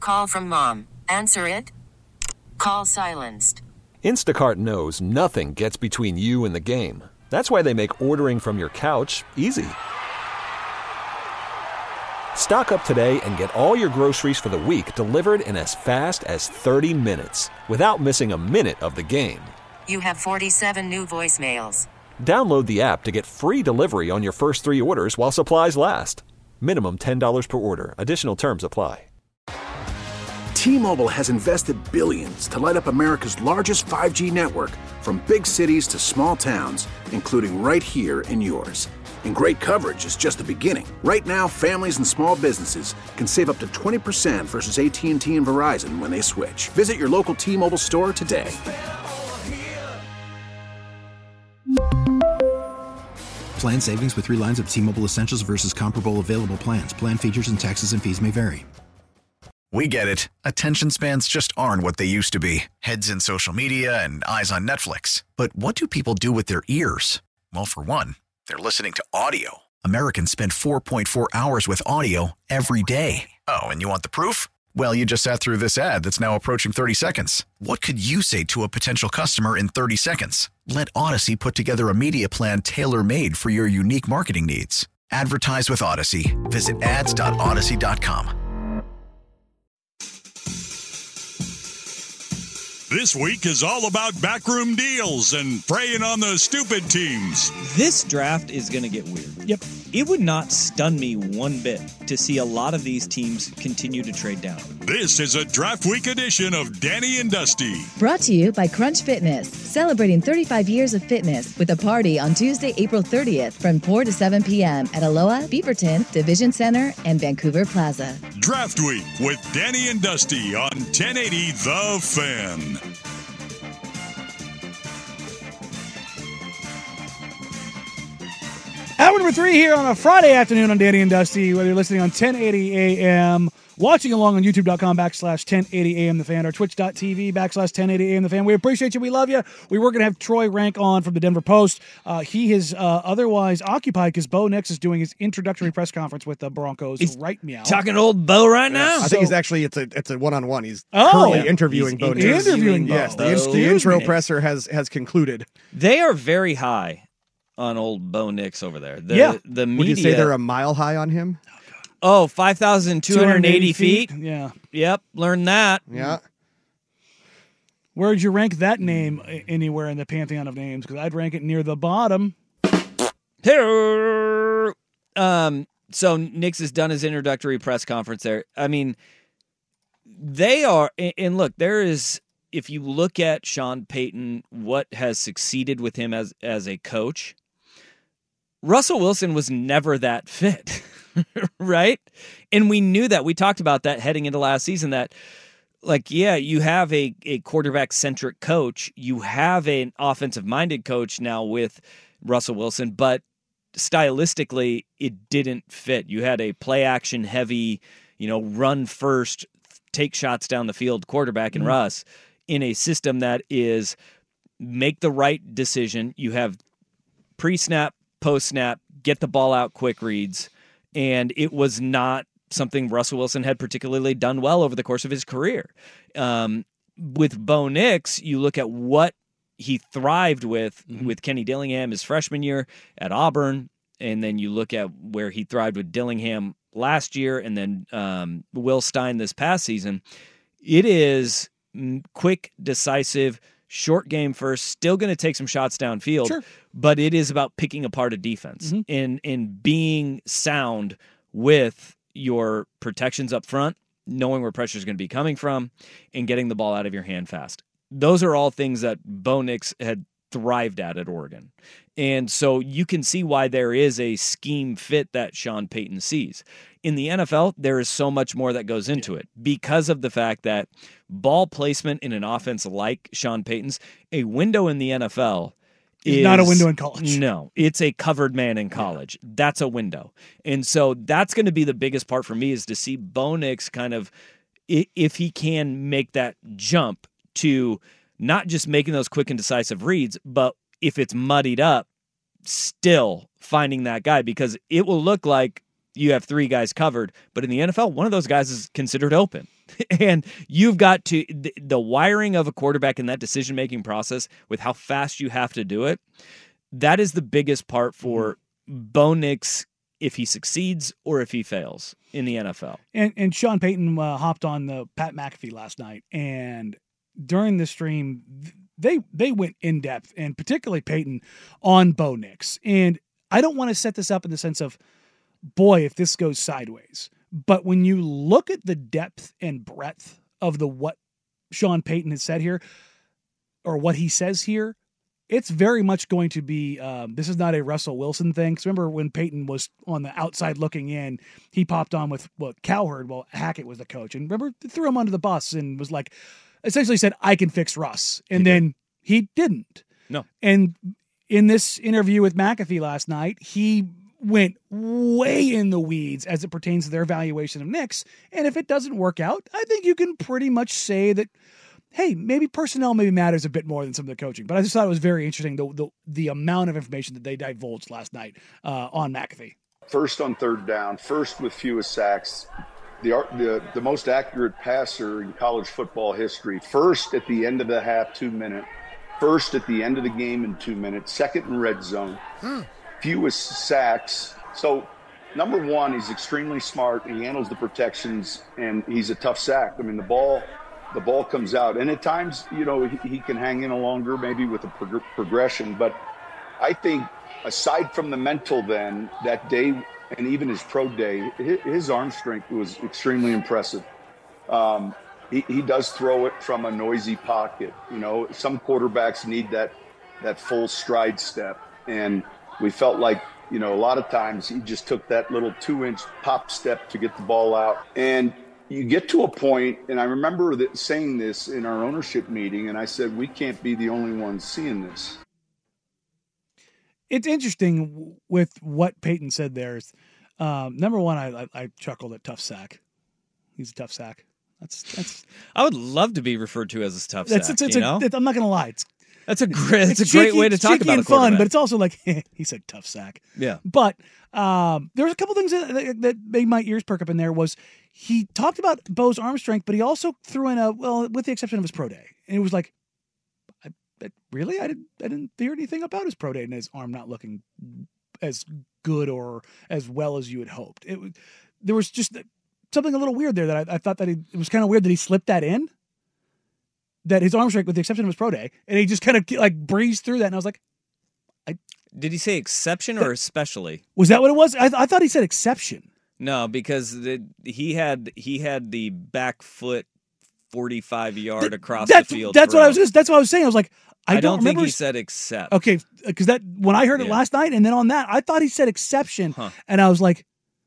Call from mom. Answer it. Call silenced. Instacart knows nothing gets between you and the game. That's why they make ordering from your couch easy. Stock up today and get all your groceries for the week delivered in as fast as 30 minutes without missing a minute of the game. You have 47 new voicemails. Download the app to get free delivery on your first 3 orders while supplies last. Minimum $10 per order. Additional terms apply. T-Mobile has invested billions to light up America's largest 5G network, from big cities to small towns, including right here in yours. And great coverage is just the beginning. Right now, families and small businesses can save up to 20% versus AT&T and Verizon when they switch. Visit your local T-Mobile store today. Plan savings with 3 lines of T-Mobile Essentials versus comparable available plans. Plan features and taxes and fees may vary. We get it. Attention spans just aren't what they used to be. Heads in social media and eyes on Netflix. But what do people do with their ears? Well, for one, they're listening to audio. Americans spend 4.4 hours with audio every day. Oh, and you want the proof? Well, you just sat through this ad that's now approaching 30 seconds. What could you say to a potential customer in 30 seconds? Let Odyssey put together a media plan tailor-made for your unique marketing needs. Advertise with Odyssey. Visit ads.odyssey.com. This week is all about backroom deals and preying on the stupid teams. This draft is going to get weird. Yep. It would not stun me one bit to see a lot of these teams continue to trade down. This is a Draft Week edition of Danny and Dusty. Brought to you by Crunch Fitness, celebrating 35 years of fitness with a party on Tuesday, April 30th from 4 to 7 p.m. at Aloha, Beaverton, Division Center, and Vancouver Plaza. Draft Week with Danny and Dusty on 1080 The Fan. Hour number 3 here on a Friday afternoon on Danny and Dusty, whether you're listening on 1080 AM, watching along on youtube.com/1080am The Fan, or twitch.tv/1080am The Fan. We appreciate you. We love you. We were going to have Troy Rank on from the Denver Post. He is otherwise occupied because Bo Nix is doing his introductory press conference with the Broncos. He's right meow. Talking to old Bo right now. I think he's actually, it's a one-on-one. He's currently interviewing Bo Nix. Interviewing Bo. Yes, the intro presser has concluded. They are very high on old Bo Nix over there. The media. Would you say they're a mile high on him? Oh, 5,280 feet? Yeah. Yep, learned that. Yeah. Where would you rank that name anywhere in the pantheon of names? Because I'd rank it near the bottom. So Nix has done his introductory press conference there. I mean, they are, and look, there is, if you look at Sean Payton, what has succeeded with him as a coach, Russell Wilson was never that fit, right? And we knew that. We talked about that heading into last season, that, like, yeah, you have a quarterback-centric coach. You have an offensive-minded coach now with Russell Wilson, but stylistically, it didn't fit. You had a play-action heavy, run first, take shots down the field quarterback in Russ in a system that is make the right decision. You have pre-snap, post-snap, get the ball out quick reads, and it was not something Russell Wilson had particularly done well over the course of his career. With Bo Nix, you look at what he thrived with Kenny Dillingham his freshman year at Auburn, and then you look at where he thrived with Dillingham last year, and then Will Stein this past season. It is quick, decisive, short game first, still going to take some shots downfield, sure, but it is about picking apart a defense and being sound with your protections up front, knowing where pressure is going to be coming from, and getting the ball out of your hand fast. Those are all things that Bo Nix had thrived at Oregon. And so you can see why there is a scheme fit that Sean Payton sees. In the NFL, there is so much more that goes into it because of the fact that ball placement in an offense like Sean Payton's, a window in the NFL is not a window in college. No, it's a covered man in college. Yeah. That's a window. And so that's going to be the biggest part for me, is to see Bo Nix kind of, if he can make that jump to not just making those quick and decisive reads, but if it's muddied up, still finding that guy, because it will look like you have three guys covered. But in the NFL, one of those guys is considered open. And you've got to the wiring of a quarterback in that decision-making process with how fast you have to do it. That is the biggest part for Bo Nix if he succeeds or if he fails in the NFL. And Sean Payton hopped on the Pat McAfee last night, and during the stream, they went in depth, and particularly Payton on Bo Nix. And I don't want to set this up in the sense of, boy, if this goes sideways. But when you look at the depth and breadth of what Sean Payton has said here, or what he says here, it's very much going to be, this is not a Russell Wilson thing. Because remember when Payton was on the outside looking in, he popped on with Cowherd while Hackett was the coach. And remember, threw him under the bus and was like, essentially said, I can fix Russ. And then he didn't. No. And in this interview with McAfee last night, he went way in the weeds as it pertains to their evaluation of Nix. And if it doesn't work out, I think you can pretty much say that, hey, maybe personnel maybe matters a bit more than some of the coaching. But I just thought it was very interesting, the amount of information that they divulged last night on McAfee. First on third down, first with fewest sacks, the most accurate passer in college football history, first at the end of the half 2 minute, first at the end of the game in 2 minutes, second in red zone, fewest sacks. So number one, he's extremely smart. He handles the protections, and he's a tough sack. I mean, the ball comes out, and at times, he can hang in a longer, maybe with a progression. But I think aside from the mental, then that day and even his pro day, his arm strength was extremely impressive. He does throw it from a noisy pocket. Some quarterbacks need that full stride step, and we felt like, a lot of times he just took that little 2-inch pop step to get the ball out. And you get to a point, and I remember saying this in our ownership meeting, and I said, we can't be the only ones seeing this. It's interesting with what Payton said there. Number one, I chuckled at tough sack. He's a tough sack. That's. I would love to be referred to as a tough sack. I'm not going to lie. That's a great way to talk about and fun, but it's also like he said tough sack. Yeah. But there's a couple things that made my ears perk up in there. Was he talked about Bo's arm strength, but he also threw in with the exception of his pro day, and it was like, really, I didn't hear anything about his pro day and his arm not looking as good or as well as you had hoped. There was just something a little weird there that I thought that it was kind of weird that he slipped that in. That his arm strength, with the exception of his pro day, and he just kind of breezed through that, and I was like, did he say exception or especially? Was that what it was? I thought he said exception. No, because he had the back foot 45-yard across the field. That's what I was. That's what I was saying. I was like, I don't think he said except. Okay, because that when I heard it last night, and then on that, I thought he said exception, and I was like,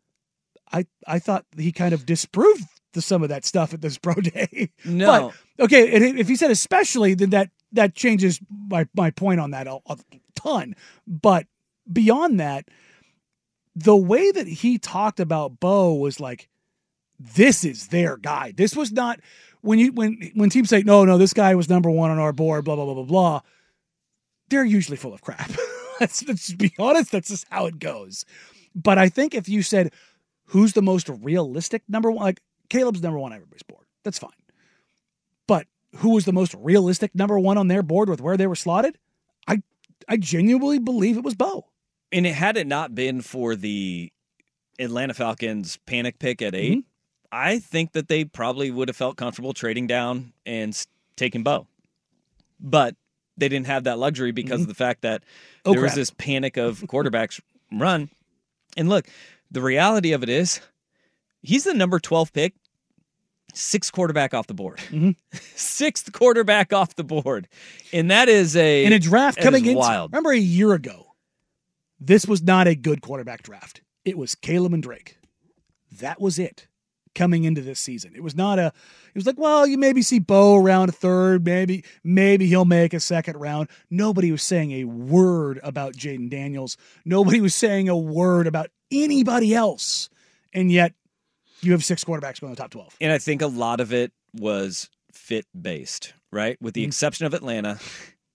I thought he kind of disproved some of that stuff at this pro day. No. But, okay, if he said especially, then that changes my point on that a ton. But beyond that, the way that he talked about Bo was like, this is their guy. This was not when teams say, no, this guy was number one on our board, blah, blah, blah, blah, blah. They're usually full of crap. Let's just be honest. That's just how it goes. But I think if you said, who's the most realistic number one, like Caleb's number one on everybody's board, that's fine. But who was the most realistic number one on their board with where they were slotted? I genuinely believe it was Bo. And had it not been for the Atlanta Falcons panic pick at 8, I think that they probably would have felt comfortable trading down and taking Bo. But they didn't have that luxury because of the fact that there was this panic of quarterbacks run. And look, the reality of it is he's the number 12 pick, 6th quarterback off the board. 6th quarterback off the board. And that is in a draft coming in. Wild. Remember a year ago, this was not a good quarterback draft. It was Caleb and Drake. That was it coming into this season. It was like, well, you maybe see Bo around a third, maybe he'll make a second round. Nobody was saying a word about Jaden Daniels. Nobody was saying a word about anybody else. And yet you have 6 quarterbacks going in the top 12. And I think a lot of it was fit based, right? With the exception of Atlanta.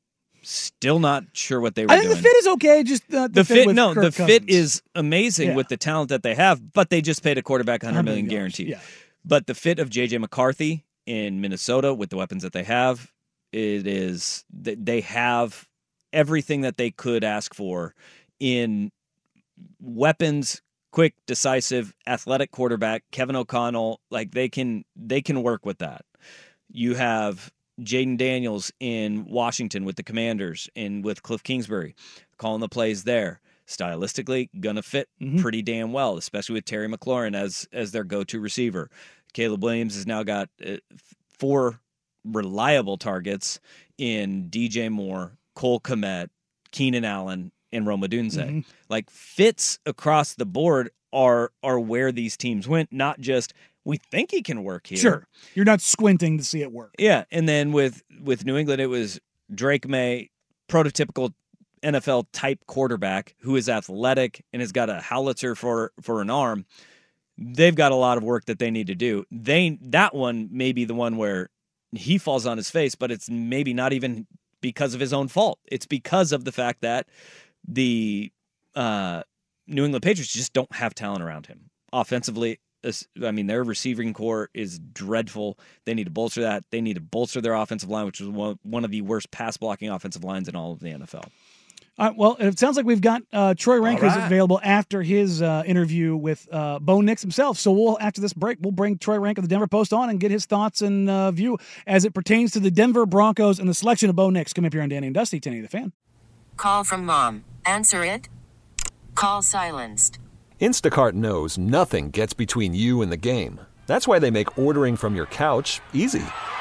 Still not sure what they were I think doing. the fit is okay. Just the fit with Kirk the fit Cousins. is amazing with the talent that they have, but they just paid a quarterback $100 million guaranteed. Yeah. But the fit of J.J. McCarthy in Minnesota with the weapons that they have, they have everything that they could ask for in weapons, quick, decisive, athletic quarterback, Kevin O'Connell. Like they can work with that. You have Jaden Daniels in Washington with the Commanders and with Cliff Kingsbury calling the plays there. Stylistically, gonna fit pretty damn well, especially with Terry McLaurin as their go-to receiver. Caleb Williams has now got 4 reliable targets in DJ Moore, Cole Kmet, Keenan Allen, and Rome Odunze. Like fits across the board are where these teams went, not just we think he can work here. Sure. You're not squinting to see it work. Yeah. And then with New England, it was Drake May, prototypical NFL type quarterback who is athletic and has got a howitzer for an arm. They've got a lot of work that they need to do. That one may be the one where he falls on his face, but it's maybe not even because of his own fault. It's because of the fact that the New England Patriots just don't have talent around him. Offensively, I mean, their receiving core is dreadful. They need to bolster that. They need to bolster their offensive line, which is one of the worst pass-blocking offensive lines in all of the NFL. All right, well, it sounds like we've got Troy Rank available after his interview with Bo Nix himself. So after this break, we'll bring Troy Rank of the Denver Post on and get his thoughts and view as it pertains to the Denver Broncos and the selection of Bo Nix. Come up here on Danny and Dusty, 1080 The Fan. Call from mom. Answer it. Call silenced. Instacart knows nothing gets between you and the game. That's why they make ordering from your couch easy.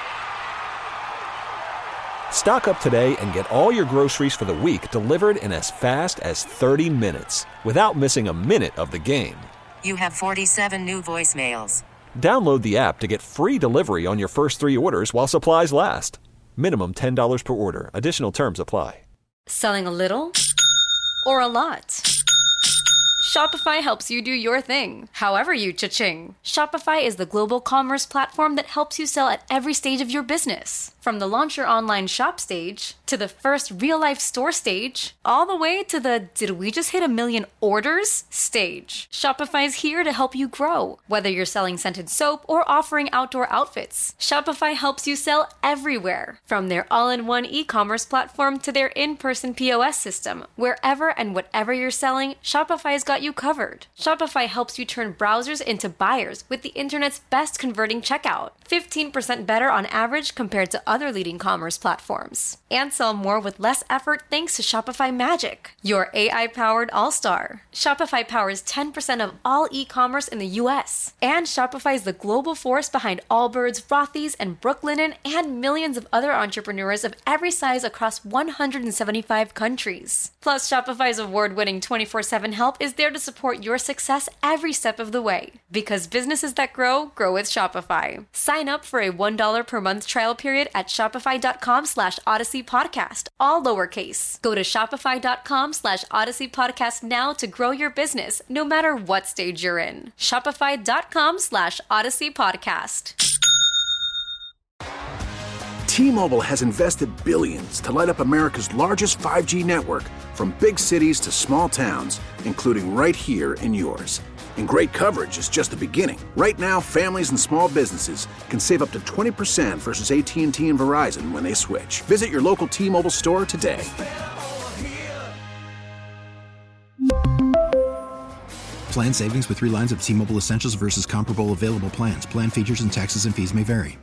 Stock up today and get all your groceries for the week delivered in as fast as 30 minutes without missing a minute of the game. You have 47 new voicemails. Download the app to get free delivery on your first 3 orders while supplies last. Minimum $10 per order. Additional terms apply. Selling a little or a lot? Shopify helps you do your thing, however you cha-ching. Shopify is the global commerce platform that helps you sell at every stage of your business. From the launch your online shop stage, to the first real-life store stage, all the way to the did we just hit 1 million orders stage. Shopify's here to help you grow. Whether you're selling scented soap or offering outdoor outfits, Shopify helps you sell everywhere. From their all-in-one e-commerce platform to their in-person POS system, wherever and whatever you're selling, Shopify's got you covered. Shopify helps you turn browsers into buyers with the internet's best converting checkout. 15% better on average compared to other leading commerce platforms. And sell more with less effort thanks to Shopify Magic, your AI-powered all-star. Shopify powers 10% of all e-commerce in the U.S. And Shopify is the global force behind Allbirds, Rothy's, and Brooklinen, and millions of other entrepreneurs of every size across 175 countries. Plus, Shopify's award-winning 24/7 help is there to support your success every step of the way. Because businesses that grow with Shopify. Sign up for a $1 per month trial period at shopify.com/Odyssey Podcast, all lowercase. Go to shopify.com/Odyssey Podcast now to grow your business, no matter what stage you're in. Shopify.com/Odyssey Podcast. T-Mobile has invested billions to light up America's largest 5G network, from big cities to small towns, including right here in yours. And great coverage is just the beginning. Right now, families and small businesses can save up to 20% versus AT&T and Verizon when they switch. Visit your local T-Mobile store today. Plan savings with 3 lines of T-Mobile Essentials versus comparable available plans. Plan features and taxes and fees may vary.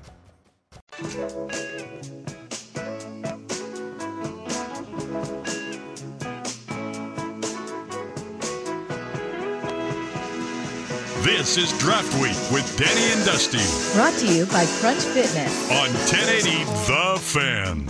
This is Draft Week with Danny and Dusty. Brought to you by Crunch Fitness. On 1080 The Fan.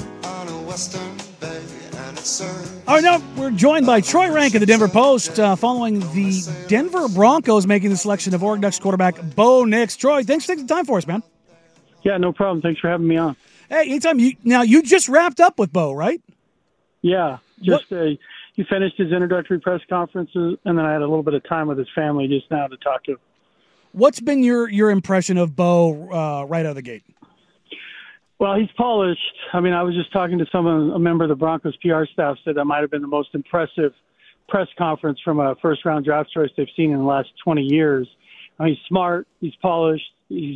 All right, now we're joined by Troy Rank of the Denver Post following the Denver Broncos making the selection of Oregon Ducks quarterback Bo Nix. Troy, thanks for taking the time for us, man. Yeah, no problem. Thanks for having me on. Hey, anytime. You just wrapped up with Bo, right? Yeah, he finished his introductory press conferences, and then I had a little bit of time with his family just now to talk to him. What's been your impression of Bo right out of the gate? Well, he's polished. I mean, I was just talking to a member of the Broncos PR staff said that might have been the most impressive press conference from a first-round draft choice they've seen in the last 20 years. I mean, he's smart. He's polished. He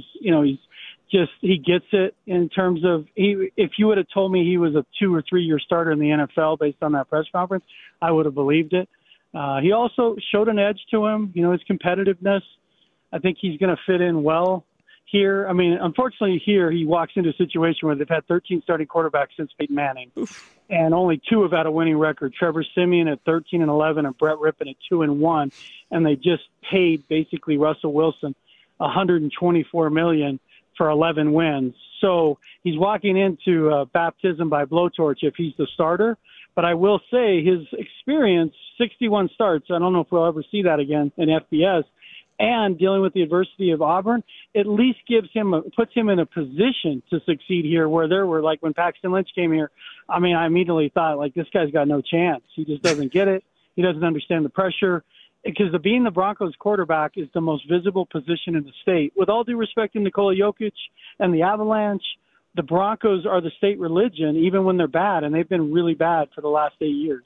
gets it in terms of if you would have told me he was a 2 or 3 year starter in the NFL based on that press conference, I would have believed it. He also showed an edge to him, his competitiveness. I think he's going to fit in well here. I mean, unfortunately here he walks into a situation where they've had 13 starting quarterbacks since Peyton Manning. Oof. And only 2 have had a winning record. Trevor Siemian at 13-11 and Brett Rippon at 2-1. And they just paid basically Russell Wilson $124 million for 11 wins. So he's walking into baptism by blowtorch if he's the starter. But I will say his experience, 61 starts, I don't know if we'll ever see that again in FBS, and dealing with the adversity of Auburn, at least puts him in a position to succeed here where there were, like when Paxton Lynch came here, I mean, I immediately thought, like, this guy's got no chance. He just doesn't get it. He doesn't understand the pressure. Because being the Broncos quarterback is the most visible position in the state. With all due respect to Nikola Jokic and the Avalanche, the Broncos are the state religion, even when they're bad, and they've been really bad for the last 8 years.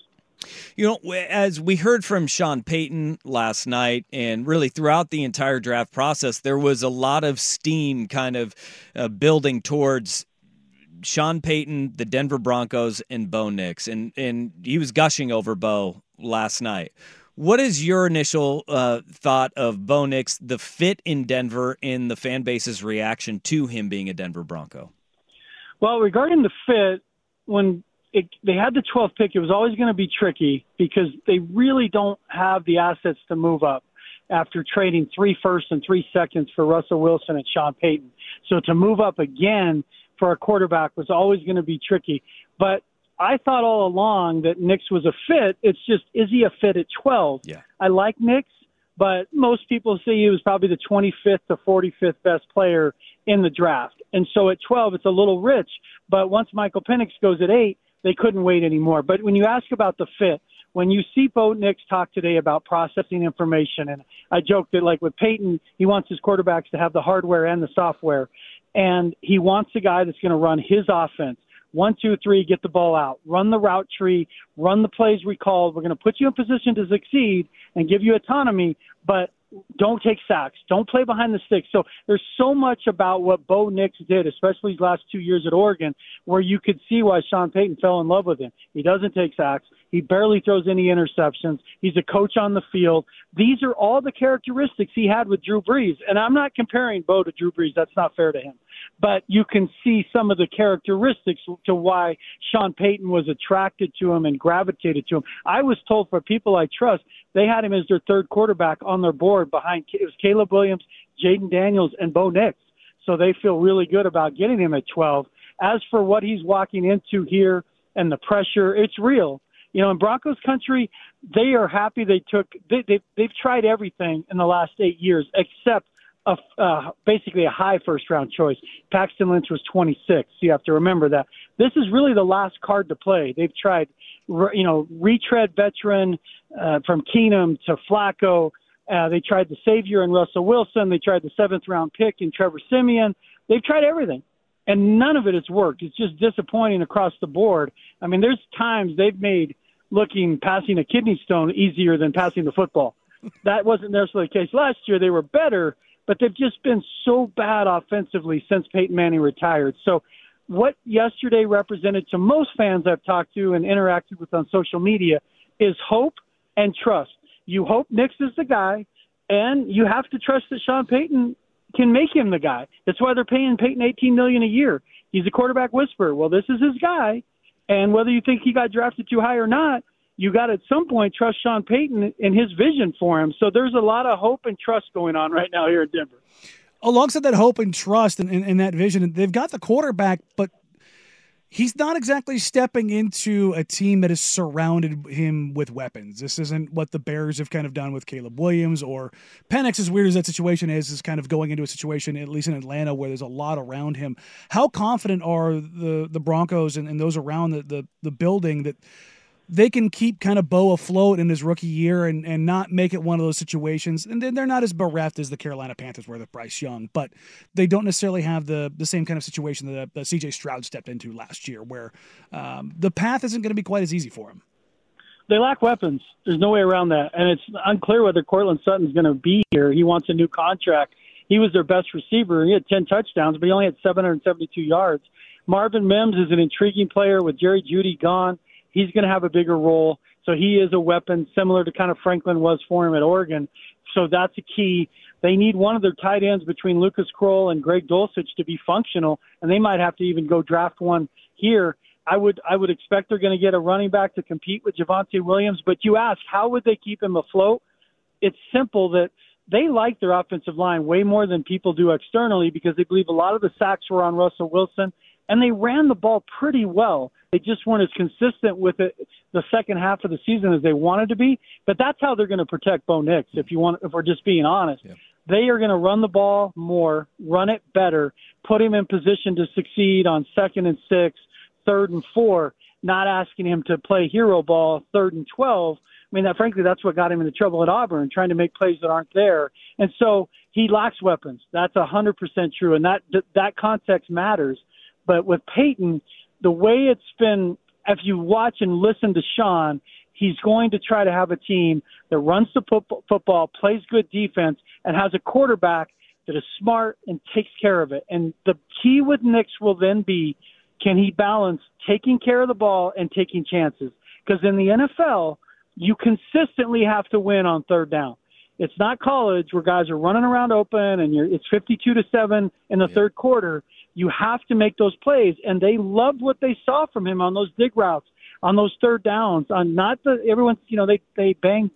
As we heard from Sean Payton last night and really throughout the entire draft process, there was a lot of steam kind of building towards Sean Payton, the Denver Broncos, and Bo Nix. And he was gushing over Bo last night. What is your initial thought of Bo Nix, the fit in Denver, and the fan base's reaction to him being a Denver Bronco? Well, regarding the fit, when they had the 12th pick, it was always going to be tricky because they really don't have the assets to move up after trading 3 firsts and 3 seconds for Russell Wilson and Sean Payton. So to move up again for a quarterback was always going to be tricky. But I thought all along that Nix was a fit. It's just, is he a fit at 12? Yeah. I like Nix, but most people say he was probably the 25th to 45th best player in the draft. And so at 12, it's a little rich. But once Michael Penix goes at 8, they couldn't wait anymore. But when you ask about the fit, when you see Bo Nix talk today about processing information, and I joked that, like with Peyton, he wants his quarterbacks to have the hardware and the software, and he wants a guy that's going to run his offense. 1, 2, 3, get the ball out, run the route tree, run the plays we called. We're going to put you in position to succeed and give you autonomy, but don't take sacks. Don't play behind the sticks. So there's so much about what Bo Nix did, especially his last 2 years at Oregon, where you could see why Sean Payton fell in love with him. He doesn't take sacks. He barely throws any interceptions. He's a coach on the field. These are all the characteristics he had with Drew Brees. And I'm not comparing Bo to Drew Brees. That's not fair to him. But you can see some of the characteristics to why Sean Payton was attracted to him and gravitated to him. I was told for people I trust, they had him as their third quarterback on their board behind it was Caleb Williams, Jaden Daniels, and Bo Nix. So they feel really good about getting him at 12. As for what he's walking into here and the pressure, it's real. In Broncos country, they are happy they've tried everything in the last 8 years except basically a high first-round choice. Paxton Lynch was 26. So you have to remember that. This is really the last card to play. They've tried, retread veteran from Keenum to Flacco. They tried the savior in Russell Wilson. They tried the 7th-round pick in Trevor Siemian. They've tried everything, and none of it has worked. It's just disappointing across the board. I mean, there's times they've made passing a kidney stone easier than passing the football. That wasn't necessarily the case last year. They were better, but they've just been so bad offensively since Peyton Manning retired. So what yesterday represented to most fans I've talked to and interacted with on social media is hope and trust. You hope Nix is the guy, and you have to trust that Sean Payton can make him the guy. That's why they're paying Payton $18 million a year. He's a quarterback whisperer. Well, this is his guy, and whether you think he got drafted too high or not, you got to at some point trust Sean Payton and his vision for him. So there's a lot of hope and trust going on right now here in Denver. Alongside that hope and trust and that vision, they've got the quarterback, but he's not exactly stepping into a team that has surrounded him with weapons. This isn't what the Bears have kind of done with Caleb Williams or Penix, as weird as that situation is kind of going into a situation, at least in Atlanta, where there's a lot around him. How confident are the Broncos and those around the building that they can keep kind of Bo afloat in his rookie year and not make it one of those situations. And then they're not as bereft as the Carolina Panthers were with Bryce Young, but they don't necessarily have the same kind of situation that CJ Stroud stepped into last year, where the path isn't going to be quite as easy for him. They lack weapons. There's no way around that. And it's unclear whether Cortland Sutton's going to be here. He wants a new contract. He was their best receiver. He had 10 touchdowns, but he only had 772 yards. Marvin Mims is an intriguing player with Jerry Jeudy gone. He's going to have a bigger role. So he is a weapon similar to kind of Franklin was for him at Oregon. So that's a key. They need one of their tight ends between Lucas Kroll and Greg Dulcich to be functional, and they might have to even go draft one here. I would expect they're going to get a running back to compete with Javonte Williams. But you ask, how would they keep him afloat? It's simple that they like their offensive line way more than people do externally because they believe a lot of the sacks were on Russell Wilson, and they ran the ball pretty well. They just weren't as consistent with it the second half of the season as they wanted to be. But that's how they're going to protect Bo Nix, if we're just being honest. Yeah. They are going to run the ball more, run it better, put him in position to succeed on 2nd and 6, 3rd and 4, not asking him to play hero ball 3rd and 12. I mean, frankly, that's what got him into trouble at Auburn, trying to make plays that aren't there. And so he lacks weapons. That's 100% true, and that context matters. But with Peyton, the way it's been, if you watch and listen to Sean, he's going to try to have a team that runs the football, plays good defense, and has a quarterback that is smart and takes care of it. And the key with Nix will then be, can he balance taking care of the ball and taking chances? Because in the NFL, you consistently have to win on 3rd down. It's not college where guys are running around open and it's 52-7 in the third quarter. You have to make those plays, and they loved what they saw from him on those dig routes, on those 3rd downs. On not the everyone's, they banged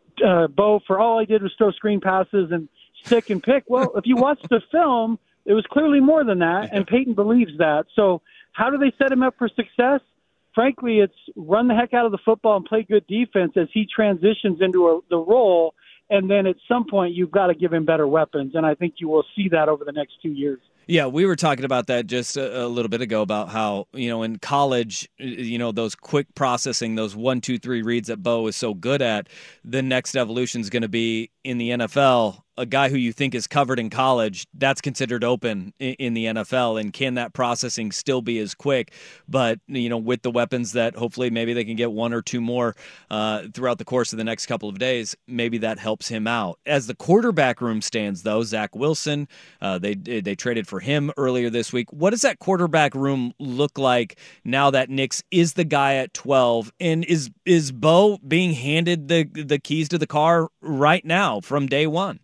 Bo for all he did was throw screen passes and stick and pick. Well, if you watch the film, it was clearly more than that, and Peyton believes that. So how do they set him up for success? Frankly, it's run the heck out of the football and play good defense as he transitions into the role, and then at some point you've got to give him better weapons, and I think you will see that over the next 2 years. Yeah, we were talking about that just a little bit ago about how, in college, those quick processing, those 1, 2, 3 reads that Bo is so good at, the next evolution is going to be in the NFL. A guy who you think is covered in college, that's considered open in the NFL. And can that processing still be as quick? But, with the weapons that hopefully maybe they can get 1 or 2 more throughout the course of the next couple of days, maybe that helps him out. As the quarterback room stands, though, Zach Wilson, they traded for him earlier this week. What does that quarterback room look like now that Nix is the guy at 12? And is Bo being handed the keys to the car right now from day one?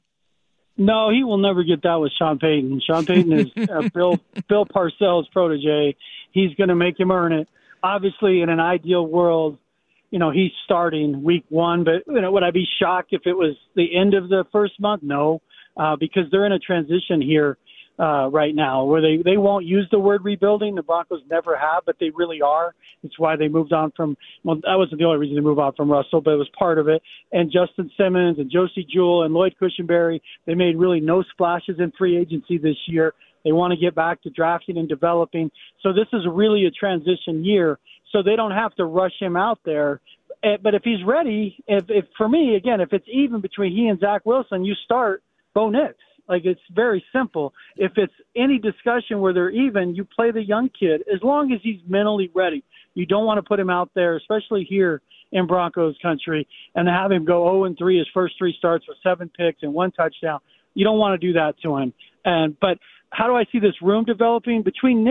No, he will never get that with Sean Payton. Sean Payton is Bill Parcells' protege. He's going to make him earn it. Obviously, in an ideal world, he's starting week 1. But would I be shocked if it was the end of the first month? No, because they're in a transition here right now where they won't use the word rebuilding. The Broncos never have, but they really are. It's why they moved on from, well, that wasn't the only reason they moved on from Russell, but it was part of it. And Justin Simmons and Josie Jewell and Lloyd Cushenberry, they made really no splashes in free agency this year. They want to get back to drafting and developing. So this is really a transition year. So they don't have to rush him out there. But if he's ready, if for me, again, if it's even between he and Zach Wilson, you start Bo Nix. Like, it's very simple. If it's any discussion where they're even, you play the young kid as long as he's mentally ready. You don't want to put him out there, especially here in Broncos country, and have him go 0-3 his first 3 starts with 7 picks and 1 touchdown. You don't want to do that to him. But how do I see this room developing? Between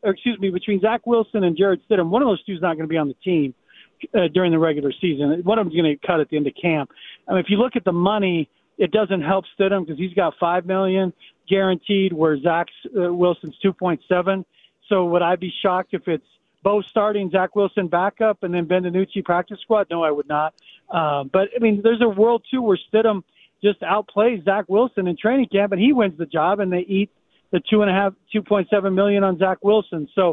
Zach Wilson and Jarrett Stidham, one of those two is not going to be on the team during the regular season. One of them is going to cut at the end of camp. I mean, if you look at the money, it doesn't help Stidham because he's got $5 million guaranteed, where Zach Wilson's 2.7. So would I be shocked if it's Bo starting, Zach Wilson backup, and then Ben DiNucci practice squad? No, I would not. But I mean, there's a world too where Stidham just outplays Zach Wilson in training camp, and he wins the job, and they eat the $2.7 million on Zach Wilson. So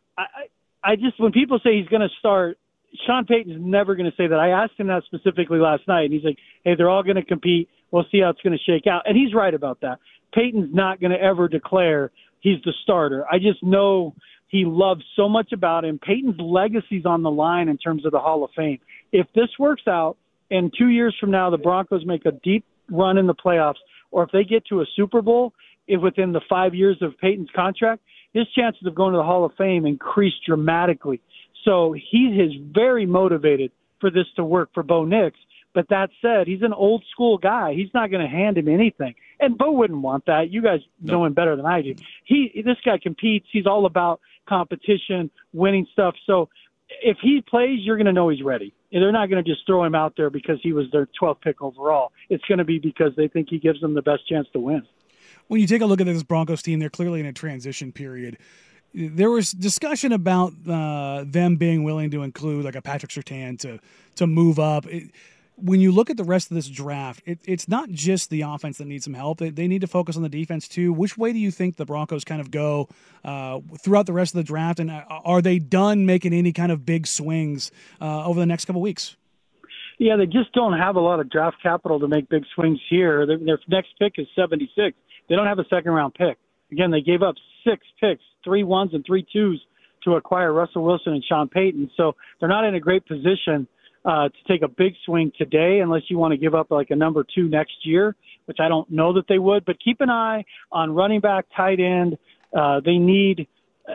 I just, when people say he's going to start, Sean Payton's never going to say that. I asked him that specifically last night, and he's like, hey, they're all going to compete. We'll see how it's going to shake out. And he's right about that. Payton's not going to ever declare he's the starter. I just know he loves so much about him. Peyton's legacy's on the line in terms of the Hall of Fame. If this works out and 2 years from now the Broncos make a deep run in the playoffs, or if they get to a Super Bowl within the 5 years of Peyton's contract, his chances of going to the Hall of Fame increase dramatically. So he is very motivated for this to work for Bo Nix. But that said, he's an old school guy. He's not going to hand him anything. And Bo wouldn't want that. You guys know him better than I do. This guy competes. He's all about competition, winning stuff. So if he plays, you're going to know he's ready. And they're not going to just throw him out there because he was their 12th pick overall. It's going to be because they think he gives them the best chance to win. When you take a look at this Broncos team, they're clearly in a transition period. There was discussion about them being willing to include like a Patrick Surtain to move up. When you look at the rest of this draft, it's not just the offense that needs some help. They need to focus on the defense too. Which way do you think the Broncos kind of go throughout the rest of the draft? And are they done making any kind of big swings over the next couple weeks? Yeah, they just don't have a lot of draft capital to make big swings here. Their next pick is 76. They don't have a second-round pick. Again, they gave up 6 picks, 3 1s and 3 2s to acquire Russell Wilson and Sean Payton. So they're not in a great position to take a big swing today unless you want to give up like a number 2 next year, which I don't know that they would. But keep an eye on running back, tight end. They need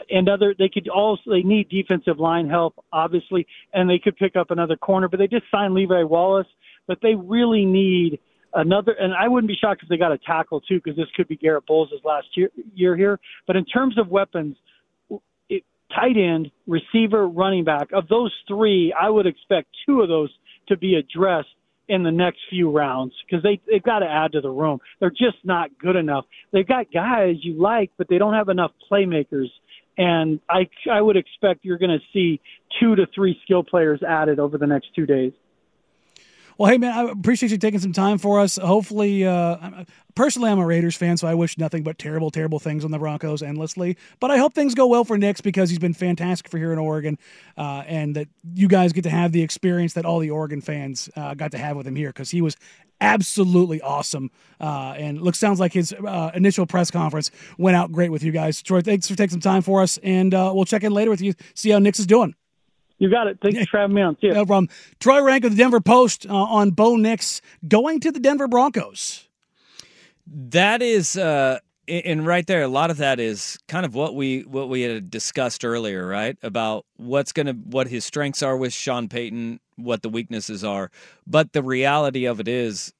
they need defensive line help, obviously, and they could pick up another corner. But they just signed Levi Wallace. But they really need another, and I wouldn't be shocked if they got a tackle too, because this could be Garrett Bowles' last year here. But in terms of weapons, tight end, receiver, running back, of those 3, I would expect 2 of those to be addressed in the next few rounds because they've got to add to the room. They're just not good enough. They've got guys you like, but they don't have enough playmakers. And I would expect you're going to see 2 to 3 skill players added over the next 2 days. Well, hey, man, I appreciate you taking some time for us. Hopefully, personally, I'm a Raiders fan, so I wish nothing but terrible, terrible things on the Broncos endlessly. But I hope things go well for Nix because he's been fantastic for here in Oregon, and that you guys get to have the experience that all the Oregon fans got to have with him here because he was absolutely awesome. And sounds like his initial press conference went out great with you guys. Troy, thanks for taking some time for us, and we'll check in later with you, see how Nix is doing. You got it. Thanks for having me on. See ya. No problem. Troy Renck of the Denver Post on Bo Nix going to the Denver Broncos. That is, and right there, a lot of that is kind of what we had discussed earlier, right? About what his strengths are with Sean Payton, what the weaknesses are. But the reality of it is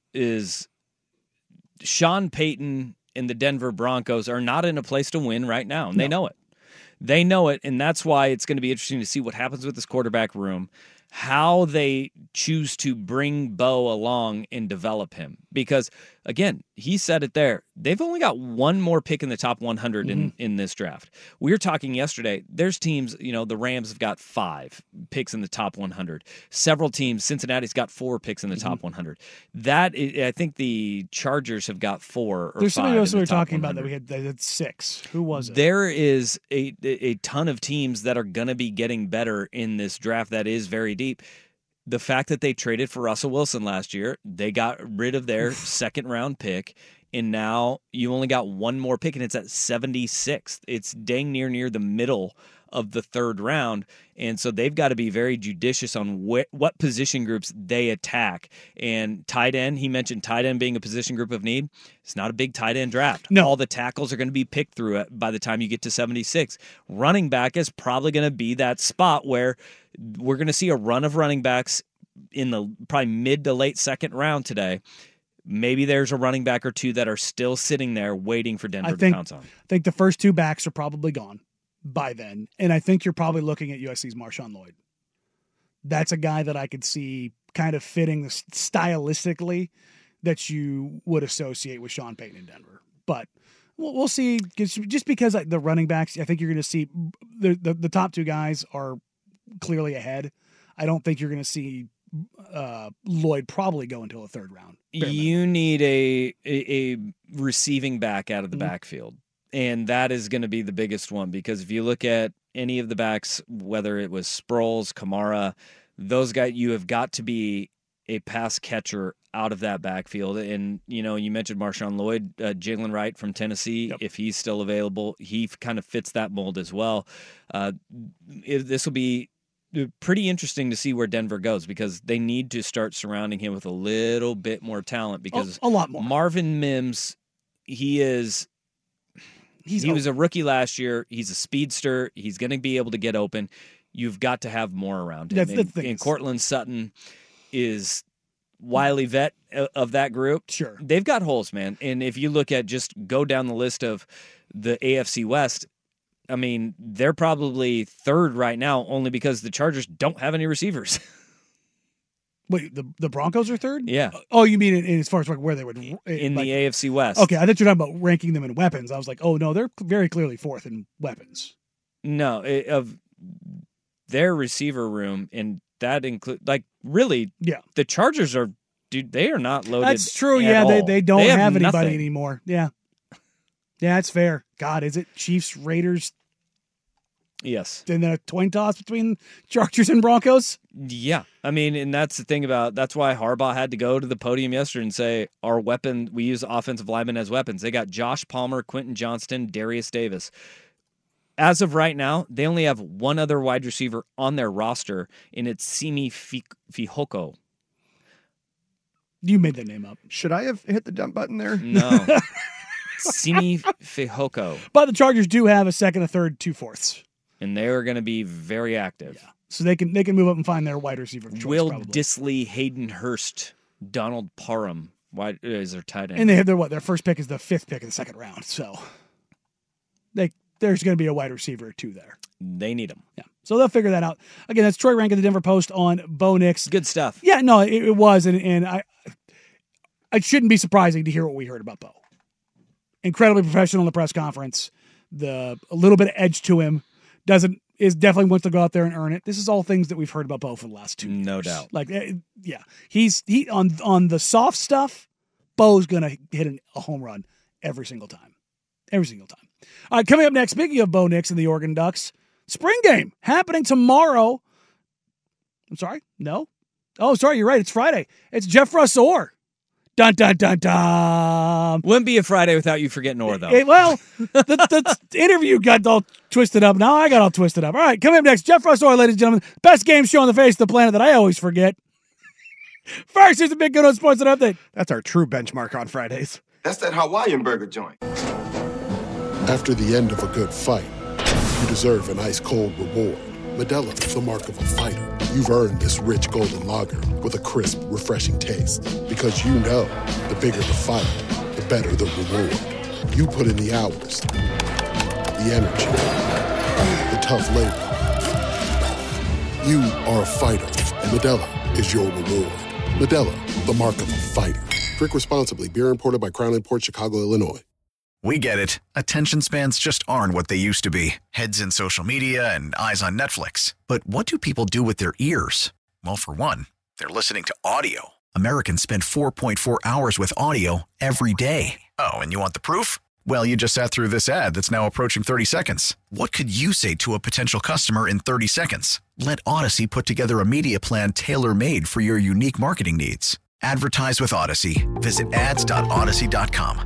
Sean Payton and the Denver Broncos are not in a place to win right now, and they know it. They know it, and that's why it's going to be interesting to see what happens with this quarterback room, how they choose to bring Bo along and develop him. Because, again, he said it there. They've only got one more pick in the top 100 in this draft. We were talking yesterday. There's teams, the Rams have got 5 picks in the top 100. Several teams, Cincinnati's got 4 picks in the top 100. I think the Chargers have got 4 or 5. There's somebody else we were talking 100. about that they had 6. Who was it? There is a ton of teams that are going to be getting better in this draft that is very deep. The fact that they traded for Russell Wilson last year, they got rid of their second-round pick, and now you only got one more pick, and it's at 76th. It's dang near the middle of the 3rd round, and so they've got to be very judicious on what position groups they attack. And tight end, he mentioned tight end being a position group of need. It's not a big tight end draft. No. All the tackles are going to be picked through it by the time you get to 76. Running back is probably going to be that spot where we're going to see a run of running backs in the probably mid to late 2nd round today. Maybe there's a running back or 2 that are still sitting there waiting for Denver to pounce on. I think the first 2 backs are probably gone by then, and I think you're probably looking at USC's Marshawn Lloyd. That's a guy that I could see kind of fitting stylistically that you would associate with Sean Payton in Denver. But we'll see. Just because the running backs, I think you're going to see the top 2 guys are clearly ahead. I don't think you're going to see Lloyd probably go until the 3rd round. You need a receiving back out of the backfield. And that is going to be the biggest one, because if you look at any of the backs, whether it was Sproles, Kamara, those guys, you have got to be a pass catcher out of that backfield. And, you mentioned Marshawn Lloyd, Jalen Wright from Tennessee. Yep. If he's still available, he kind of fits that mold as well. This will be pretty interesting to see where Denver goes because they need to start surrounding him with a little bit more talent because a lot more. Marvin Mims, he was a rookie last year. He's a speedster. He's going to be able to get open. You've got to have more around him. And Cortland Sutton is wily vet of that group. Sure. They've got holes, man. And if you look at just go down the list of the AFC West, I mean, they're probably third right now only because the Chargers don't have any receivers. Wait, the Broncos are third? Yeah. Oh, you mean as far as where they would in the AFC West? Okay, I thought you were talking about ranking them in weapons. I was like, oh no, they're very clearly fourth in weapons. No, of their receiver room, and that includes really. Yeah, the Chargers are, dude. They are not loaded. That's true. Yeah, they don't have anybody nothing anymore. Yeah, that's fair. God, is it Chiefs, Raiders? Yes. And then a coin toss between Chargers and Broncos? Yeah. I mean, and that's the thing that's why Harbaugh had to go to the podium yesterday and say, we use offensive linemen as weapons. They got Josh Palmer, Quentin Johnston, Darius Davis. As of right now, they only have one other wide receiver on their roster, and it's Simi Fehoko. You made that name up. Should I have hit the dump button there? No. Simi Fehoko. But the Chargers do have a second, a third, 2/4. And they're going to be very active. Yeah. So they can move up and find their wide receiver of choice. Will probably. Dissly, Hayden Hurst, Donald Parham. Why is their tight end? And they have their first pick is the 5th pick in the second round. So there's going to be a wide receiver or two there. They need them. Yeah. So they'll figure that out. Again, that's Troy Rank of the Denver Post on Bo Nix. Good stuff. Yeah, no, it was. And I shouldn't be surprising to hear what we heard about Bo. Incredibly professional in the press conference. A little bit of edge to him. Definitely wants to go out there and earn it. This is all things that we've heard about Bo for the last 2 years. No doubt. Yeah, he's on the soft stuff. Bo's gonna hit a home run every single time. All right, coming up next. Speaking of Bo Nix and the Oregon Ducks, spring game happening tomorrow. I'm sorry, no. Oh, sorry, you're right. It's Friday. It's Jeff Russor. Dun, dun, dun, dun. Wouldn't be a Friday without you forgetting Orr, though. The interview got all twisted up. Now I got all twisted up. All right, coming up next, Jeff Russor, ladies and gentlemen. Best game show on the face of the planet that I always forget. First, here's a big Good on Sports Update. That's our true benchmark on Fridays. That's that Hawaiian burger joint. After the end of a good fight, you deserve an ice-cold reward. Modelo is the mark of a fighter. You've earned this rich golden lager with a crisp, refreshing taste. Because you know, the bigger the fight, the better the reward. You put in the hours, the energy, the tough labor. You are a fighter, and Modelo is your reward. Modelo, the mark of a fighter. Drink responsibly. Beer imported by Crown Imports, Chicago, Illinois. We get it. Attention spans just aren't what they used to be. Heads in social media and eyes on Netflix. But what do people do with their ears? Well, for one, they're listening to audio. Americans spend 4.4 hours with audio every day. Oh, and you want the proof? Well, you just sat through this ad that's now approaching 30 seconds. What could you say to a potential customer in 30 seconds? Let Odyssey put together a media plan tailor-made for your unique marketing needs. Advertise with Odyssey. Visit ads.odyssey.com.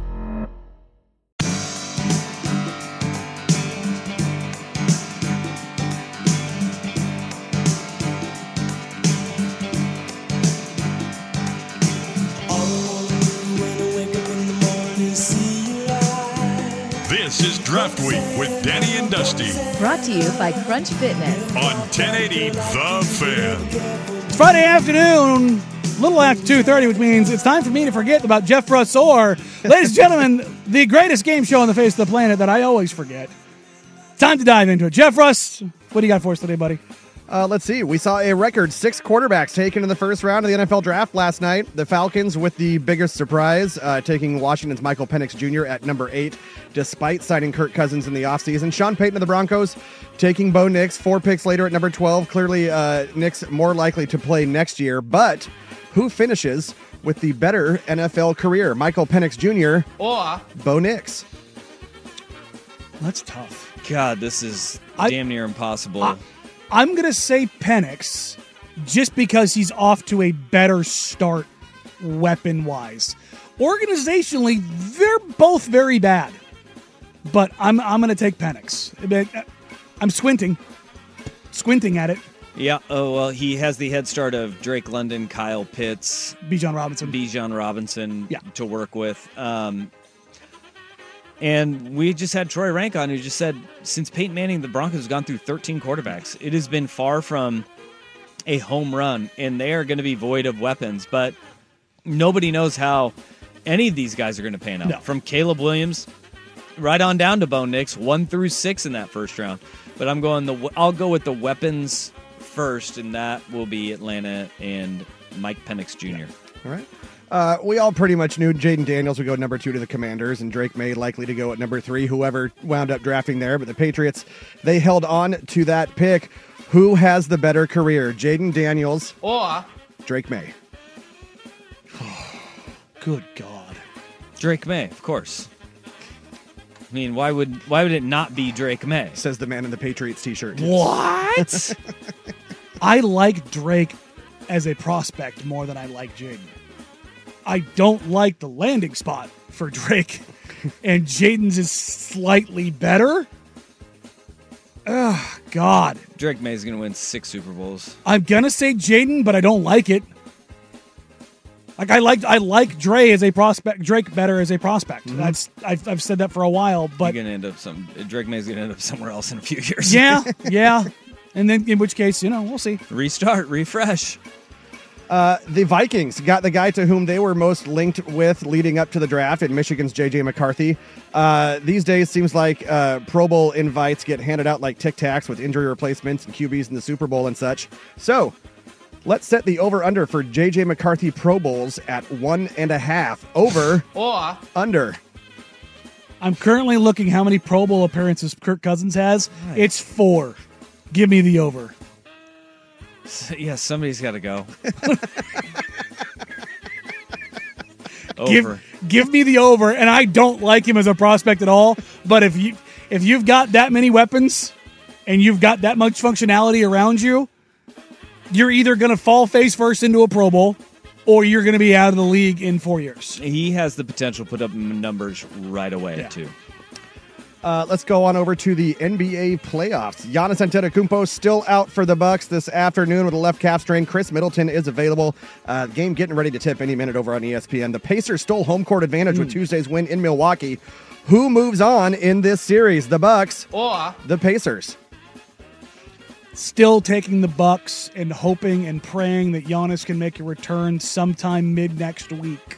This is Draft Week with Danny and Dusty. Brought to you by Crunch Fitness. On 1080 The Fan. It's Friday afternoon, a little after 2:30, which means it's time for me to forget about Jeff Russor. Ladies and gentlemen, the greatest game show on the face of the planet that I always forget. Time to dive into it. Jeff Russ, what do you got for us today, buddy? Let's see. We saw a record 6 quarterbacks taken in the first round of the NFL draft last night. The Falcons with the biggest surprise, taking Washington's Michael Penix Jr. at number 8, despite signing Kirk Cousins in the offseason. Sean Payton of the Broncos taking Bo Nix 4 picks later at number 12. Clearly, Nix more likely to play next year. But who finishes with the better NFL career? Michael Penix Jr. or Bo Nix? That's tough. God, this is damn near impossible. I'm going to say Penix just because he's off to a better start weapon-wise. Organizationally, they're both very bad. But I'm going to take Penix. I'm squinting at it. Yeah. Oh, well, he has the head start of Drake London, Kyle Pitts, Bijan Robinson to work with. And we just had Troy Rank on, who just said, since Peyton Manning, the Broncos have gone through 13 quarterbacks. It has been far from a home run, and they are going to be void of weapons. But nobody knows how any of these guys are going to pan out. No. From Caleb Williams right on down to Bo Nix, 1 through 6 in that first round. But I'll go with the weapons first, and that will be Atlanta and Mike Penix Jr. All right. We all pretty much knew Jaden Daniels would go number 2 to the Commanders, and Drake May likely to go at number 3, whoever wound up drafting there. But the Patriots, they held on to that pick. Who has the better career, Jaden Daniels or Drake May? Good God. Drake May, of course. I mean, why would it not be Drake May? Says the man in the Patriots t-shirt. What? I like Drake as a prospect more than I like Jaden. I don't like the landing spot for Drake, and Jaden's is slightly better. Oh, God. Drake May's going to win 6 Super Bowls. I'm going to say Jaden, but I don't like it. Like I like Drake better as a prospect. Mm-hmm. I've said that for a while, but Drake May's going to end up somewhere else in a few years. Yeah. And then in which case, we'll see. Restart, refresh. The Vikings got the guy to whom they were most linked with leading up to the draft in Michigan's J.J. McCarthy. These days, seems like Pro Bowl invites get handed out like Tic Tacs with injury replacements and QBs in the Super Bowl and such. So let's set the over-under for J.J. McCarthy Pro Bowls at 1.5. Over or under. I'm currently looking how many Pro Bowl appearances Kirk Cousins has. Nice. It's 4. Give me the over. Yeah, somebody's got to go. Give me the over, and I don't like him as a prospect at all. But if you've got that many weapons and you've got that much functionality around you, you're either going to fall face first into a Pro Bowl, or you're going to be out of the league in 4 years. He has the potential to put up numbers right away too. Let's go on over to the NBA playoffs. Giannis Antetokounmpo still out for the Bucks this afternoon with a left calf strain. Chris Middleton is available. Game getting ready to tip any minute over on ESPN. The Pacers stole home court advantage with Tuesday's win in Milwaukee. Who moves on in this series, the Bucks or the Pacers? Still taking the Bucks and hoping and praying that Giannis can make a return sometime mid next week.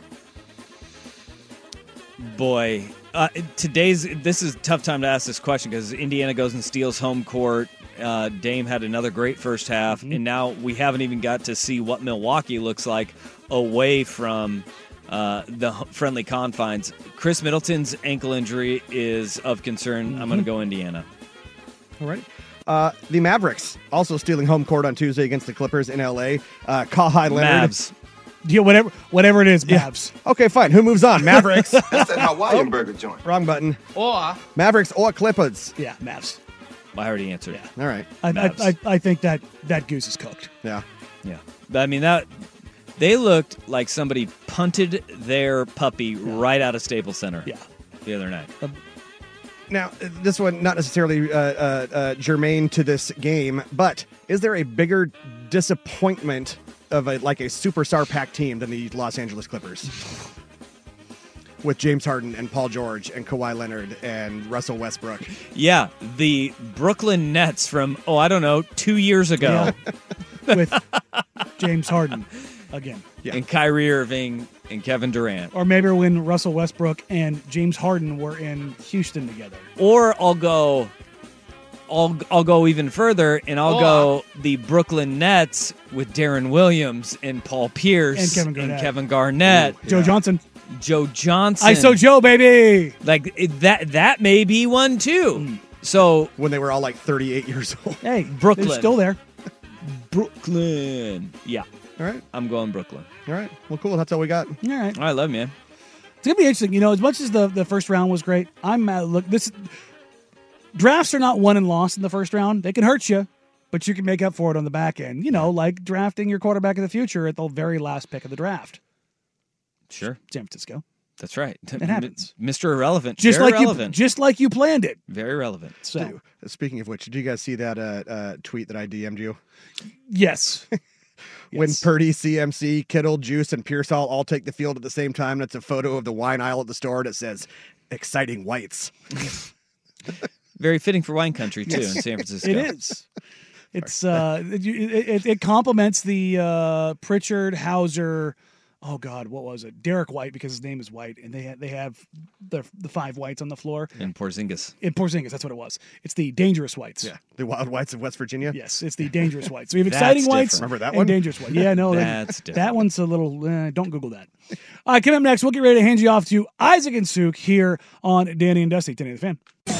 Boy. This is a tough time to ask this question because Indiana goes and steals home court. Dame had another great first half, and now we haven't even got to see what Milwaukee looks like away from the friendly confines. Chris Middleton's ankle injury is of concern. I'm going to go Indiana. All right. The Mavericks also stealing home court on Tuesday against the Clippers in L.A. Kawhi Leonard. Mavs. Yeah, whatever it is, Mavs. Yeah. Okay, fine. Who moves on? Mavericks. That's a Hawaiian burger joint. Wrong button. Or Mavericks or Clippers. Yeah, Mavs. I already answered. Yeah. All right. I think that goose is cooked. Yeah. Yeah. I mean, they looked like somebody punted their puppy right out of Staples Center the other night. Now, this one not necessarily germane to this game, but is there a bigger disappointment of a superstar packed team than the Los Angeles Clippers? With James Harden and Paul George and Kawhi Leonard and Russell Westbrook. Yeah, the Brooklyn Nets from, 2 years ago. Yeah. With James Harden again. Yeah. And Kyrie Irving and Kevin Durant. Or maybe when Russell Westbrook and James Harden were in Houston together. Or I'll go even further, and I'll go the Brooklyn Nets with Darren Williams and Paul Pierce and Kevin Garnett. Joe Johnson. ISO Joe, baby. Like that may be one too. So when they were all like 38 years old. Hey, Brooklyn. They're still there. Brooklyn. Yeah. All right. I'm going Brooklyn. All right. Well, cool. That's all we got. All right. I love you, man. It's going to be interesting. As much as the first round was great, drafts are not won and lost in the first round. They can hurt you, but you can make up for it on the back end. Like drafting your quarterback of the future at the very last pick of the draft. Sure. San Francisco. That's right. It happens. Mr. Irrelevant. Just Very like relevant. just like you planned it. Very relevant. So, speaking of which, did you guys see that tweet that I DM'd you? Yes. When Purdy, CMC, Kittle, Juice, and Pearsall all take the field at the same time, that's a photo of the wine aisle at the store that says "Exciting Whites." Very fitting for wine country too Yes. in San Francisco. It is. It's it complements the Pritchard, Hauser. Oh God, what was it? Derek White, because his name is White, and they have the 5 whites on the floor. And Porzingis. That's what it was. It's the dangerous whites. Yeah, the wild whites of West Virginia. Yes, it's the dangerous whites. So we have That's exciting whites. different. Remember that and one? Dangerous white. Yeah, no, That's different. that one's a little. Don't Google that. All right, coming up next, we'll get ready to hand you off to Isaac and Suk here on Danny and Dusty, 1080 The Fan.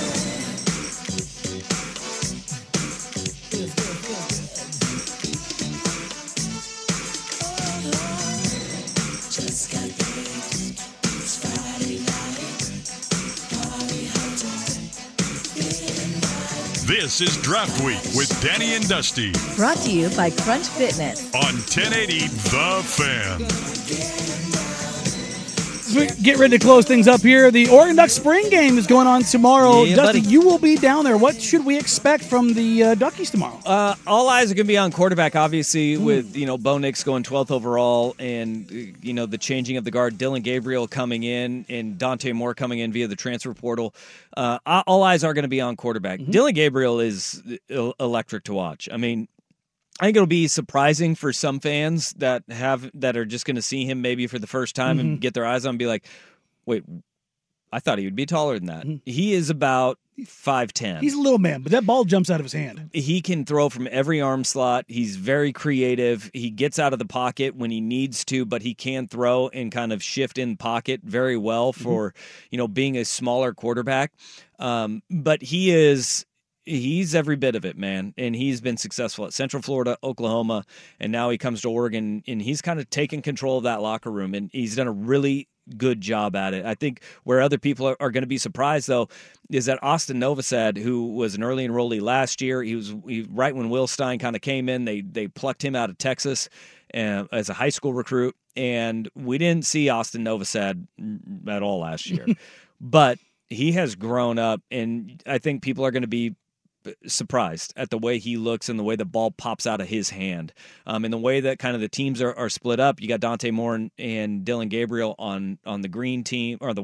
This is Draft Week with Danny and Dusty Brought to you by Crunch Fitness. on 1080 The Fan. We get ready to close things up here. The Oregon Ducks spring game is going on tomorrow. Yeah, Dusty, buddy. you will be down there. What should we expect from the Duckies tomorrow? All eyes are going to be on quarterback, obviously, with Bo Nix going 12th overall, and the changing of the guard, Dylan Gabriel coming in, and Dante Moore coming in via the transfer portal. All eyes are going to be on quarterback. Dylan Gabriel is electric to watch. I mean, I think it'll be surprising for some fans that are just going to see him maybe for the first time and get their eyes on and be like, wait, I thought he would be taller than that. He is about 5'10". He's a little man, but that ball jumps out of his hand. He can throw from every arm slot. He's very creative. He gets out of the pocket when he needs to, but he can throw and kind of shift in pocket very well for, being a smaller quarterback. But he's every bit of it, man. And he's been successful at Central Florida, Oklahoma, and now he comes to Oregon, and he's kind of taken control of that locker room, and he's done a really good job at it. I think where other people are going to be surprised, though, is that Austin Novosad, who was an early enrollee last year, he right when Will Stein kind of came in, they plucked him out of Texas as a high school recruit, and we didn't see Austin Novosad at all last year. But he has grown up, and I think people are going to be surprised at the way he looks and the way the ball pops out of his hand, and the way that kind of the teams are split up. You got Dante Moore and Dylan Gabriel on the green team, or the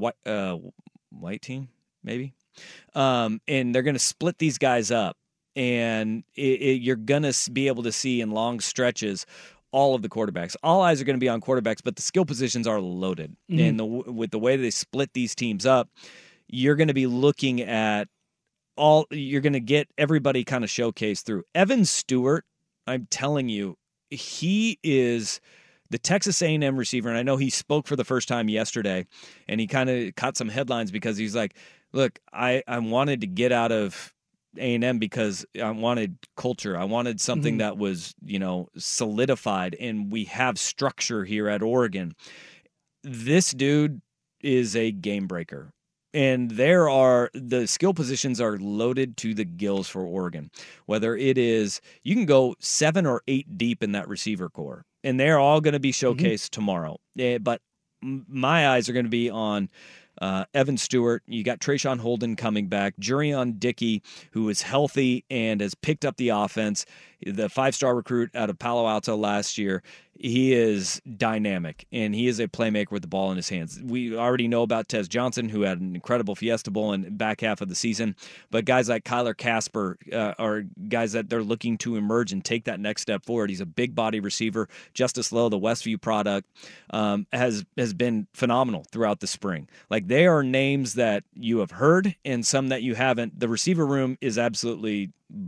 white team, maybe, and they're going to split these guys up, and you're going to be able to see in long stretches all of the quarterbacks. All eyes are going to be on quarterbacks, but the skill positions are loaded, and with the way they split these teams up, you're going to be looking at you're going to get everybody kind of showcased through. Evan Stewart, I'm telling you, he is the Texas A&M receiver, and I know he spoke for the first time yesterday, and he kind of caught some headlines because he's like, look, I wanted to get out of A&M because I wanted culture. I wanted something that was, solidified, and we have structure here at Oregon. This dude is a game breaker. And the skill positions are loaded to the gills for Oregon. Whether it is, you can go 7 or 8 deep in that receiver core, and they're all going to be showcased tomorrow. But my eyes are going to be on Evan Stewart. You got Trayshawn Holden coming back. Jurion Dickey, who is healthy and has picked up the offense. The 5-star recruit out of Palo Alto last year. He is dynamic, and he is a playmaker with the ball in his hands. We already know about Tez Johnson, who had an incredible Fiesta Bowl in the back half of the season. But guys like Kyler Casper are guys that they're looking to emerge and take that next step forward. He's a big body receiver. Justice Lowe, the Westview product, has been phenomenal throughout the spring. Like, they are names that you have heard and some that you haven't. The receiver room is absolutely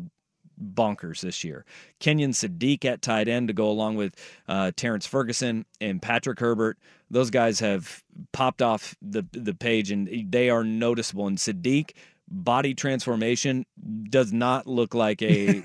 bonkers this year. Kenyon Sadiq at tight end to go along with Terrence Ferguson and Patrick Herbert. Those guys have popped off the page, and they are noticeable. And Sadiq, body transformation, does not look like a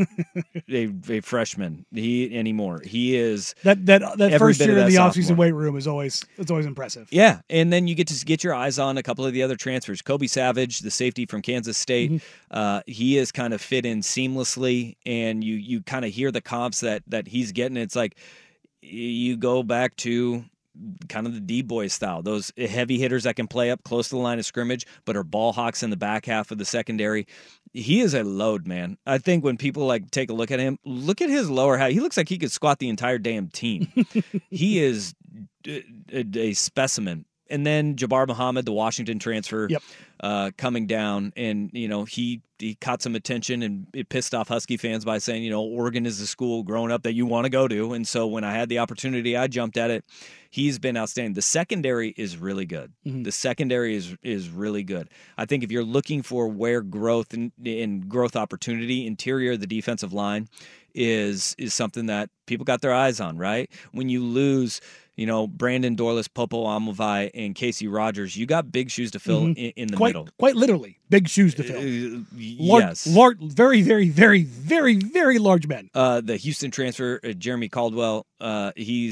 freshman anymore. He is that first year in the offseason weight room is always impressive. Yeah, and then you get to get your eyes on a couple of the other transfers. Kobe Savage, the safety from Kansas State, he is kind of fit in seamlessly, and you kind of hear the comps that he's getting. It's like you go back to kind of the D-boy style, those heavy hitters that can play up close to the line of scrimmage but are ball hawks in the back half of the secondary. He is a load, man. I think when people like take a look at him, look at his lower half. He looks like he could squat the entire damn team. He is a specimen. And then Jabbar Muhammad, the Washington transfer, coming down, and he caught some attention, and it pissed off Husky fans by saying, Oregon is the school growing up that you want to go to. And so when I had the opportunity, I jumped at it. He's been outstanding. The secondary is really good. Mm-hmm. The secondary is really good. I think if you're looking for where growth and growth opportunity, interior, the defensive line is something that people got their eyes on, right? When you lose Brandon Dorlus, Popo Amovai, and Casey Rogers, you got big shoes to fill in the middle. Quite literally, big shoes to fill. Yes. Very, very, very, very, very large men. The Houston transfer, Jeremy Caldwell, he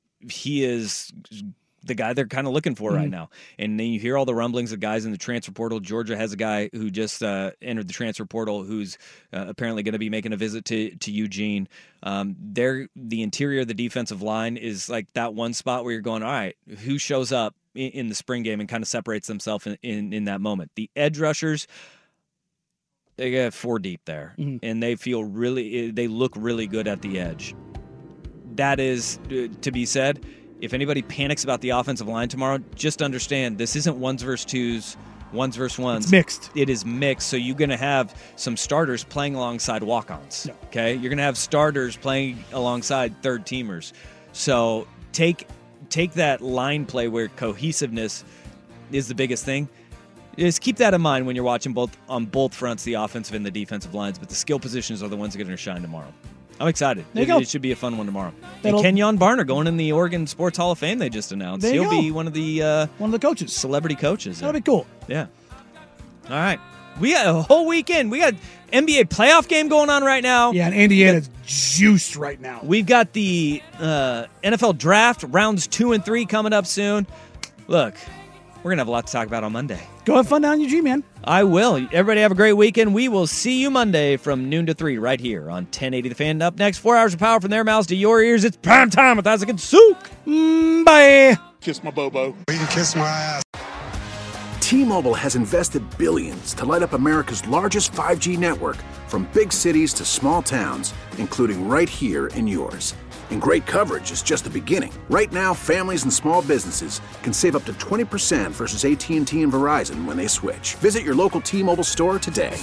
is the guy they're kind of looking for right now. And then you hear all the rumblings of guys in the transfer portal. Georgia has a guy who just entered the transfer portal who's apparently going to be making a visit to Eugene. The interior of the defensive line is like that one spot where you're going, all right, who shows up in the spring game and kind of separates themselves in that moment? The edge rushers, they got 4 deep there, and they look really good at the edge. That is to be said. If anybody panics about the offensive line tomorrow, just understand this isn't ones versus twos, ones versus ones. It's mixed. It is mixed, so you're going to have some starters playing alongside walk-ons. No. Okay? You're going to have starters playing alongside third-teamers. So take that line play where cohesiveness is the biggest thing. Just keep that in mind when you're watching on both fronts, the offensive and the defensive lines, but the skill positions are the ones that are going to shine tomorrow. I'm excited. It should be a fun one tomorrow. And Kenyon Barner going in the Oregon Sports Hall of Fame they just announced. He'll be one of the coaches, celebrity coaches. That'll be cool. Yeah. All right. We got a whole weekend. We got NBA playoff game going on right now. Yeah, and Indiana's juiced right now. We've got the NFL draft rounds 2 and 3 coming up soon. Look, we're going to have a lot to talk about on Monday. Go have fun down in Eugene, man. I will. Everybody have a great weekend. We will see you Monday from noon to 3 right here on 1080 The Fan. Up next, 4 hours of power from their mouths to your ears. It's prime time with Isaac and Suk. Bye. Kiss my bobo. You can kiss my ass. T-Mobile has invested billions to light up America's largest 5G network, from big cities to small towns, including right here in yours. And great coverage is just the beginning. Right now, families and small businesses can save up to 20% versus AT&T and Verizon when they switch. Visit your local T-Mobile store today.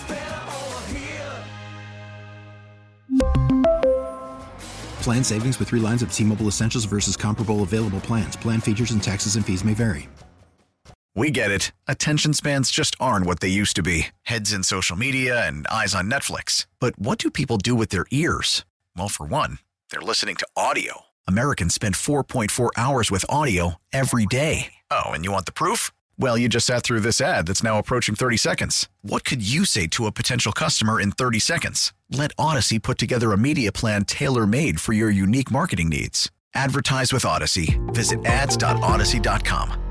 Plan savings with 3 lines of T-Mobile Essentials versus comparable available plans. Plan features and taxes and fees may vary. We get it. Attention spans just aren't what they used to be. Heads in social media and eyes on Netflix. But what do people do with their ears? Well, for one, they're listening to audio. Americans spend 4.4 hours with audio every day. Oh, and you want the proof? Well, you just sat through this ad that's now approaching 30 seconds. What could you say to a potential customer in 30 seconds? Let Odyssey put together a media plan tailor-made for your unique marketing needs. Advertise with Odyssey. Visit ads.odyssey.com.